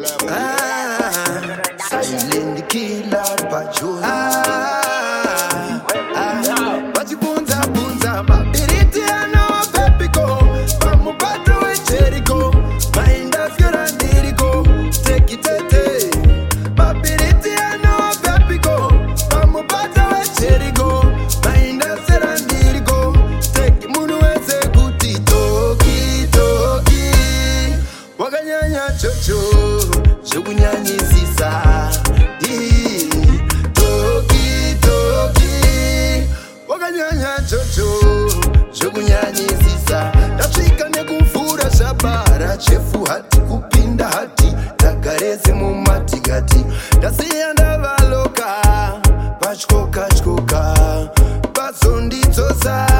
Silent killer pacho. Vachibunza bunza mabiriti ano pepico. Pamupato e Jericho. Mainda fiora dirico. Take it. Mabiriti ano pepico. Pamupato e Jericho. Mainda fiora dirico. Take munu eze kuti toki toki. Wakanyanya chocho. Shokunyanyisisa. Toki toki. Wakanyanya chocho. Shokunyanyisisa. Tafika nekufura shabara. Chefu hati kupinda hati. Takarezi mumatigati. Tasiyanda valoka. Pachkoka chkoka. Pasondi tosa.